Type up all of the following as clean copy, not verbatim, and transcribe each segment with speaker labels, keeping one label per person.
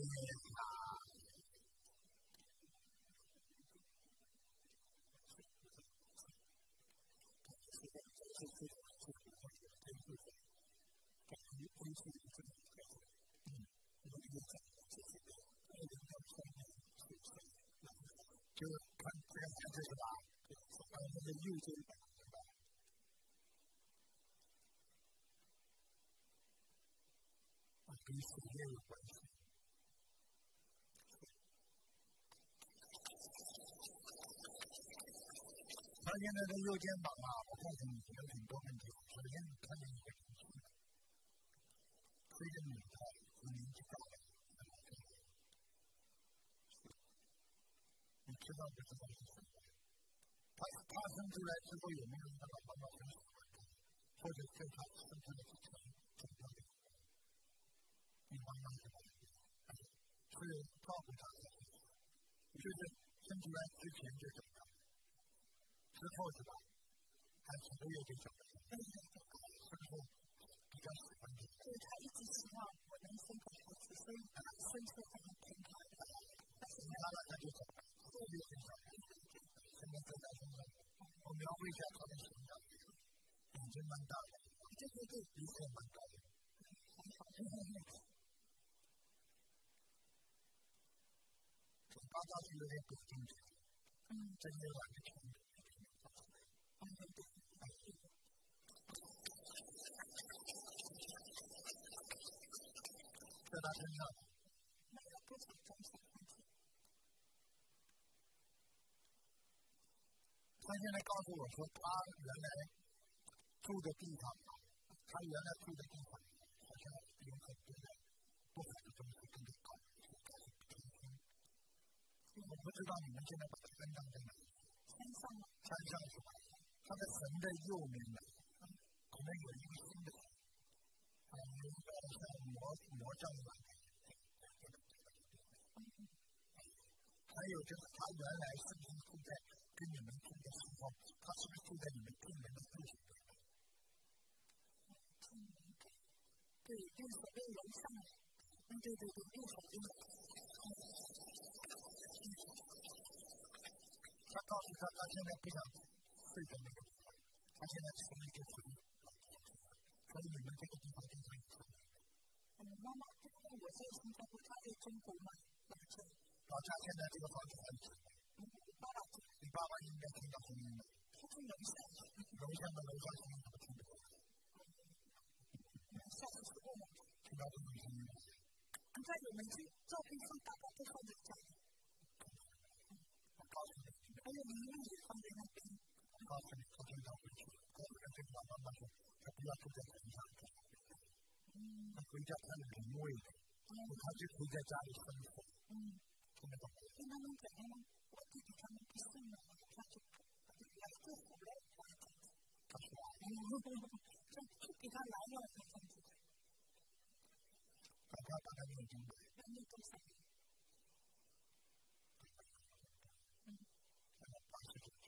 Speaker 1: 就是看这个孩子是吧？那个右肩膀是吧？跟血液有关系。他现在的右肩膀啊，我告诉你有很多问题。首先，看见一个东西，随着你的年纪大了，你知道不知道是什么？他生出来之后有没有爸爸妈妈很喜欢他，或者在他生出来之前怎么样的？你妈妈是吧？是照顾他的，就是生出来之前就长大，之后是吧？还几个月就长大，是不是比较喜欢你？
Speaker 2: 对，他一直希望我能生个孩子，所以生出来很疼他的。
Speaker 1: 但是妈妈他就长大，特别很长。现在在他身上，我描绘一下他的形象，眼睛蛮大的，
Speaker 2: 对，
Speaker 1: 鼻子蛮高的。他是有点不精致，这些晚上听的。在他身上，
Speaker 2: 没有多少种小问题。
Speaker 1: 他现在告诉我说，他原来住的地方，好像有很多的不好的东西跟着搞。我不知道你们现在把它分到在哪里？山上是吧？它的神的右面呢，可能有一个新的神，有一个像魔杖一样的。还有就是他原来是不是住在跟你们住的时候，他是不是住在你们病人的住所？
Speaker 2: 对，右手边楼上。对，右手边。
Speaker 1: 他告诉他现在不想睡在那个地方，他现在吃了一个回忆，所以你们这个地方就可以住。
Speaker 2: 妈妈，我在新加坡，他在中国嘛，
Speaker 1: 老家现在这个房子很小。你爸爸应该听到声音了。
Speaker 2: 他在楼下。
Speaker 1: 楼下的声音怎么听不到？
Speaker 2: 下次是问我。
Speaker 1: 听到这种声音了。
Speaker 2: 你看我们这照片放大概都放在家里。
Speaker 1: 我告诉你。
Speaker 2: 还有礼物也放在那边。
Speaker 1: 我告诉你，昨天他回去，他跟他妈妈说，他不要住在山上。他回家看了很累的，他就回在家里生活。听得懂吗？
Speaker 2: 跟他们讲吗？我弟弟他们不信了，他就来做苦了，
Speaker 1: 他说
Speaker 2: 就给他来了，他这样子。
Speaker 1: 大家把他念经吧。
Speaker 2: 念多少年
Speaker 1: ？89章。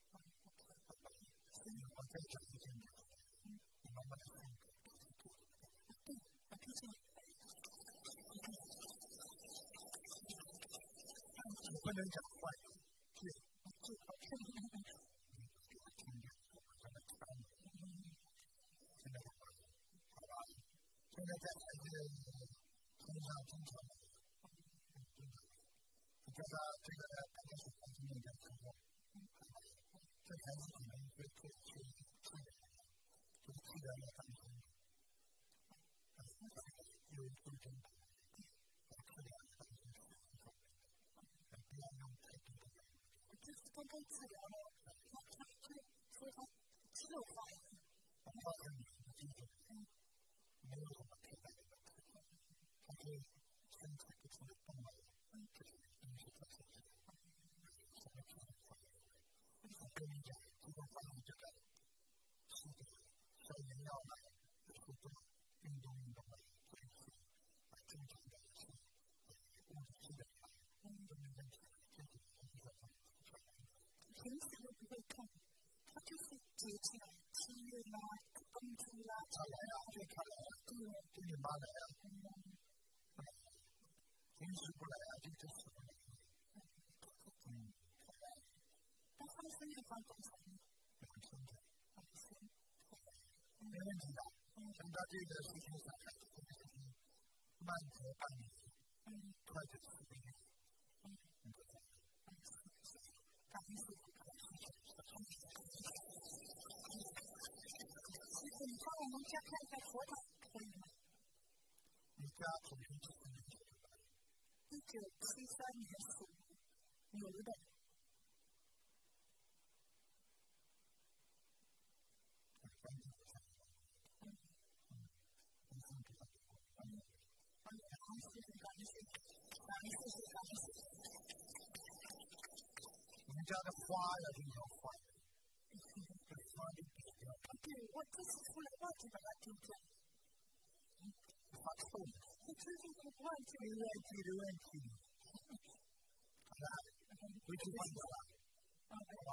Speaker 1: 我再讲一遍，你慢慢的看。
Speaker 2: 我听见。
Speaker 1: 你不能讲坏的，好吧？现在在孩子身上经常，你叫他这个大概是孩子念的时候，这孩子可能会去就是自然的放松，有纠正的。
Speaker 2: 刚刚治疗了，说他肌肉发炎。
Speaker 1: 我告诉你，没有什么太大的问题，他可以身体不停的动了，就是因为他身体什么肌肉发炎。我跟你讲，肌肉发炎这个是的，消炎药了，就是做运动了，就是正常的是物理治疗都没问题。
Speaker 2: 平时又不会痛，他就是节气啊，7月啦、冬季啦，
Speaker 1: 他来了就看来了，跟你妈来了。 平时不来啊，就这时候来。
Speaker 2: 那他们生意方多少呢？2000的。
Speaker 1: 没问题的。按照这个事情上来，这个事情慢则半年，快则10个月。
Speaker 2: 你帮我们家看一下佛堂可以吗？
Speaker 1: 你家从前几年
Speaker 2: ？1973年属牛的。
Speaker 1: 我们家的花呀，这条花，
Speaker 2: 对，我这次出来忘记把它丢掉。
Speaker 1: 发臭了。
Speaker 2: 我最近都忘记了。
Speaker 1: 没问题。好的，回去换掉了。好吧。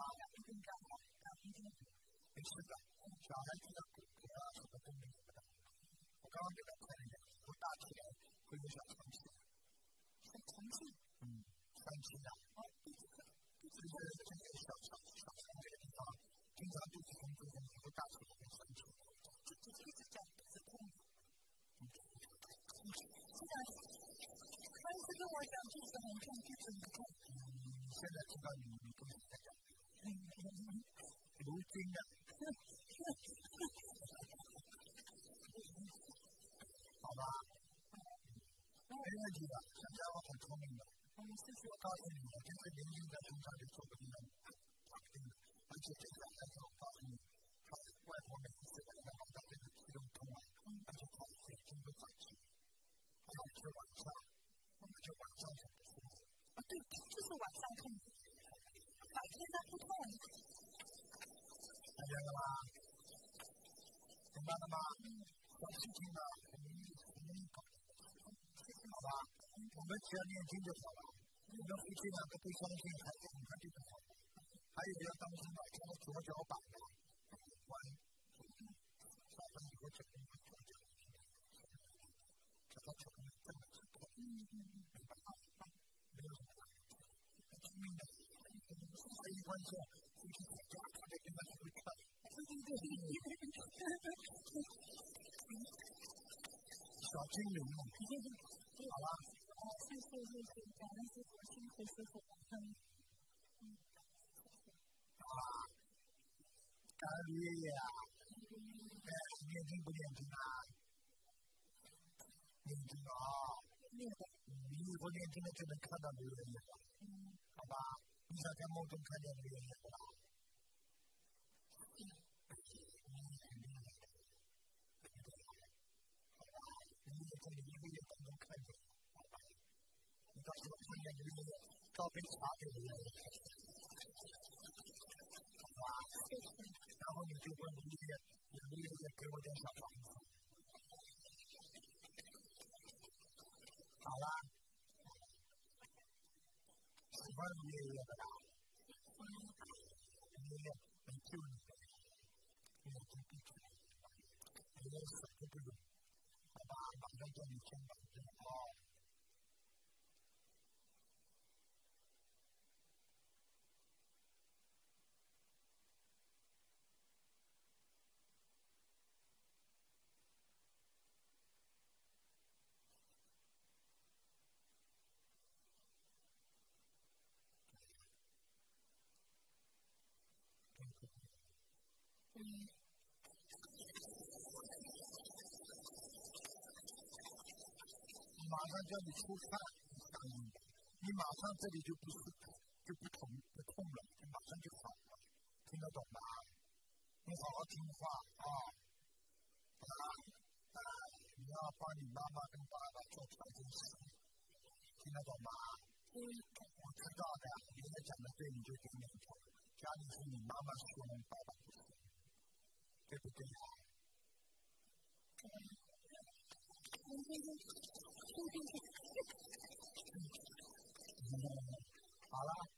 Speaker 1: 没事的，小孩子的骨骼啊，什么都没有的。我刚刚给他看了一下，不大起来会有小长气。
Speaker 2: 小长气？
Speaker 1: 长气的。这个小肠这个地方，经常肚子痛会大起来会生气。
Speaker 2: 一直讲肚子痛。是的，上次跟我讲肚子很痛，肚子很痛。
Speaker 1: 现在知道你跟谁在讲？如今的。好吧。没问题的，小家伙很聪明的。我告诉你，这个年龄在身上就说不定了，而且这小孩子，我告诉你，他外婆每一次来到他这个肌肉痛啊，而且他眼睛都长气，而且晚上很不舒服。
Speaker 2: 对，就是晚上痛，白天他不痛。
Speaker 1: 看见了吗？明白了吗？小事情呢，很容易搞。好吧，我们只要念经就好了。我们夫妻两个不相信，孩子很快就好了。还有要当心了，这个左脚板的弯，下班以后这个左脚，这个这么这么明白吗？没有什么很聪明的，所以关键夫妻吵架，他得跟他会跳。小精灵。好吧。
Speaker 2: 谢谢，感恩师父，辛苦师父。
Speaker 1: 感恩卢爷爷啊！念经不念经啊？念经啊！你以后念经了就能看到卢爷爷了。好吧？你想在梦中看见卢爷爷的吧？好吧？你也在一个月当中看见。你到时候看见卢爷爷倒杯茶给卢爷爷。好吧？然后你就问卢爷爷，卢爷爷给我点小房子。好了。喜欢卢爷爷的啦。卢爷爷很救你的。你要多闭嘴。你要什么不用。好吧？马上叫你签保证哦。马上叫你出饭，你马上这里就不痛了，就马上就好了，听得懂吗？你好好听话啊！你要帮你妈妈跟爸爸做调整事，听得懂吗？我知道的，爷爷讲的对，你就听得懂。家里是你妈妈说，爸爸不说，对不对呀？好了。